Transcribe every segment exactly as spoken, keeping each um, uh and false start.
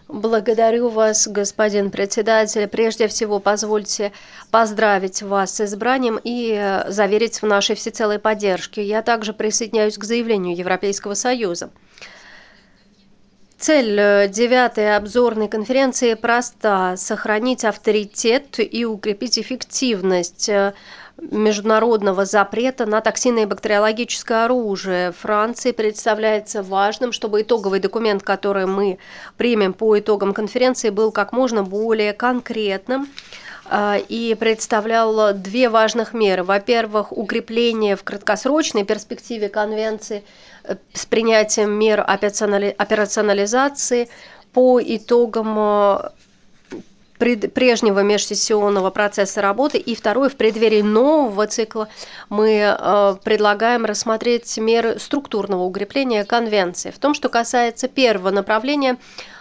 Благодарю вас, господин председатель. Прежде всего, позвольте поздравить вас с избранием и э, заверить в нашей всецелой поддержке. Я также присоединяюсь к заявлению Европейского Союза. Цель э, девятой обзорной конференции проста – сохранить авторитет и укрепить эффективность э, международного запрета на токсины и бактериологическое оружие. Франции представляется важным, чтобы итоговый документ, который мы примем по итогам конференции, был как можно более конкретным э, и представлял две важных меры. Во-первых, укрепление в краткосрочной перспективе конвенции э, с принятием мер операционали- операционализации по итогам э, пред- прежнего межсессионного процесса работы. И второе, в преддверии нового цикла мы э, предлагаем рассмотреть меры структурного укрепления конвенции. В том, что касается первого направления,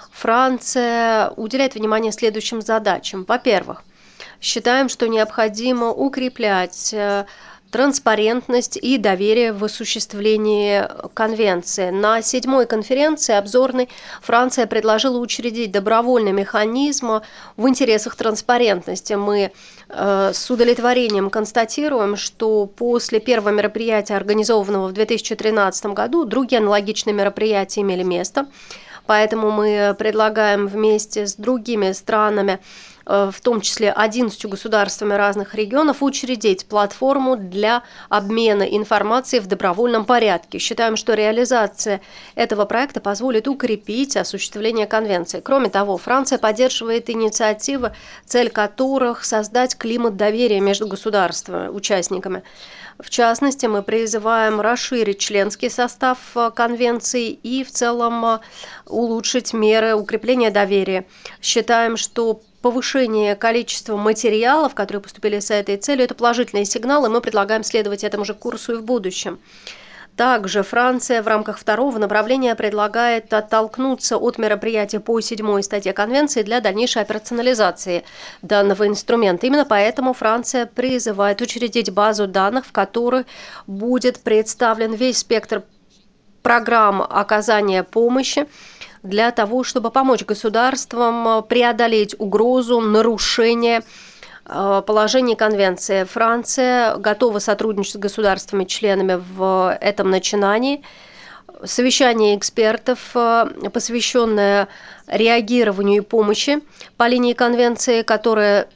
Франция уделяет внимание следующим задачам. Во-первых, считаем, что необходимо укреплять э, транспарентность и доверие в осуществлении конвенции. На седьмой конференции обзорной Франция предложила учредить добровольный механизм в интересах транспарентности. Мы э, с удовлетворением констатируем, что после первого мероприятия, организованного в две тысячи тринадцатом году, другие аналогичные мероприятия имели место. Поэтому мы предлагаем вместе с другими странами, в том числе одиннадцатью государствами разных регионов, учредить платформу для обмена информацией в добровольном порядке. Считаем, что реализация этого проекта позволит укрепить осуществление конвенции. Кроме того, Франция поддерживает инициативы, цель которых создать климат доверия между государствами, участниками. В частности, мы призываем расширить членский состав конвенции и в целом улучшить меры укрепления доверия. Считаем, что повышение количества материалов, которые поступили с этой целью, это положительный сигнал, и мы предлагаем следовать этому же курсу и в будущем. Также Франция в рамках второго направления предлагает оттолкнуться от мероприятия по седьмой статье Конвенции для дальнейшей операционализации данного инструмента. Именно поэтому Франция призывает учредить базу данных, в которой будет представлен весь спектр программ оказания помощи для того, чтобы помочь государствам преодолеть угрозу нарушения положений конвенции. Франция готова сотрудничать с государствами-членами в этом начинании. Совещание экспертов, посвященное реагированию и помощи по линии конвенции, которое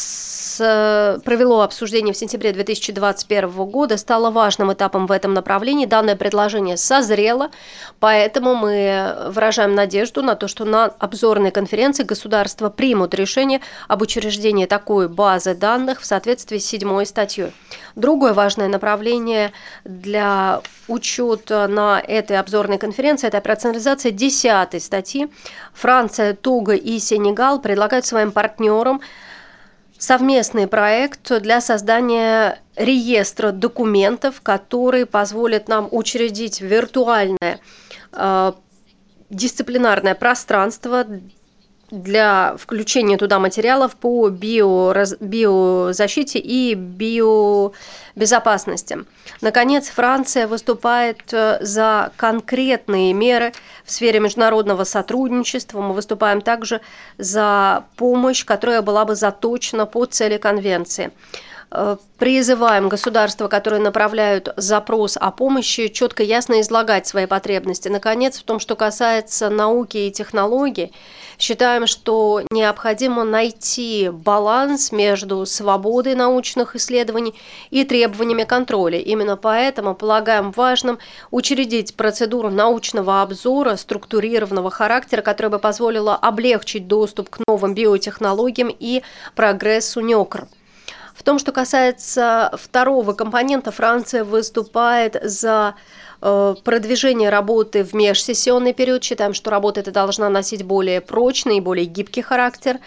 с, провело обсуждение в сентябре две тысячи двадцать первого года, стало важным этапом в этом направлении. Данное предложение созрело, поэтому мы выражаем надежду на то, что на обзорной конференции государства примут решение об учреждении такой базы данных в соответствии с седьмой статьей. Другое важное направление для учета на этой обзорной конференции – это операционализация десятой статьи. Франция, Того и Сенегал предлагают своим партнерам совместный проект для создания реестра документов, который позволит нам учредить виртуальное э, дисциплинарное пространство для включения туда материалов по биораз... биозащите и биобезопасности. Наконец, Франция выступает за конкретные меры в сфере международного сотрудничества. Мы выступаем также за помощь, которая была бы заточена под цели конвенции. Призываем государства, которые направляют запрос о помощи, четко и ясно излагать свои потребности. Наконец, в том, что касается науки и технологий, считаем, что необходимо найти баланс между свободой научных исследований и требованиями контроля. Именно поэтому полагаем важным учредить процедуру научного обзора структурированного характера, которая бы позволила облегчить доступ к новым биотехнологиям и прогрессу НЕКР. В том, что касается второго компонента, Франция выступает за продвижение работы в межсессионный период. Считаем, что работа эта должна носить более прочный и более гибкий характер.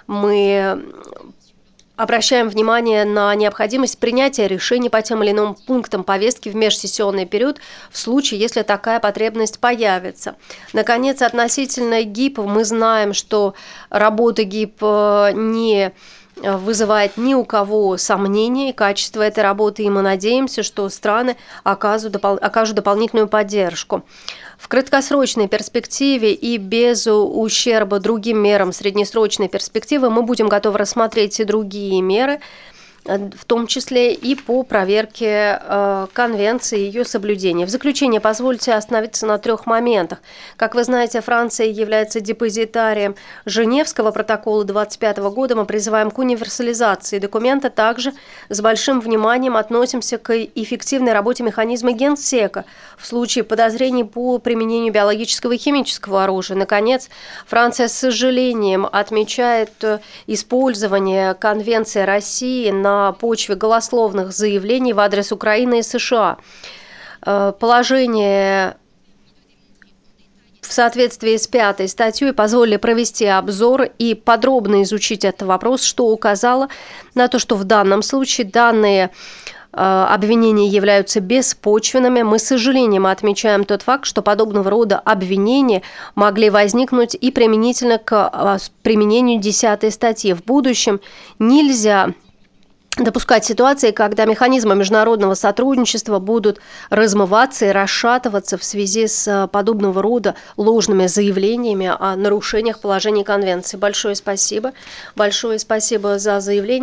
Мы обращаем внимание на необходимость принятия решений по тем или иным пунктам повестки в межсессионный период в случае, если такая потребность появится. Наконец, относительно ГИП мы знаем, что работа ГИП не вызывает ни у кого сомнений качество этой работы, и мы надеемся, что страны окажут, допол- окажут дополнительную поддержку. В краткосрочной перспективе и без ущерба другим мерам среднесрочной перспективы мы будем готовы рассмотреть и другие меры, в том числе и по проверке э, конвенции и ее соблюдения. В заключение позвольте остановиться на трех моментах. Как вы знаете, Франция является депозитарием Женевского протокола двадцать пятого года. Мы призываем к универсализации документа. Также с большим вниманием относимся к эффективной работе механизма Генсека в случае подозрений по применению биологического и химического оружия. Наконец, Франция с сожалением отмечает использование Конвенции России на на почве голословных заявлений в адрес Украины и США. Положение в соответствии с пятой статьей позволили провести обзор и подробно изучить этот вопрос, что указало на то, что в данном случае данные обвинения являются беспочвенными. Мы с сожалением отмечаем тот факт, что подобного рода обвинения могли возникнуть и применительно к применению десятой статьи. В будущем нельзя допускать ситуации, когда механизмы международного сотрудничества будут размываться и расшатываться в связи с подобного рода ложными заявлениями о нарушениях положений Конвенции. Большое спасибо. Большое спасибо за заявление.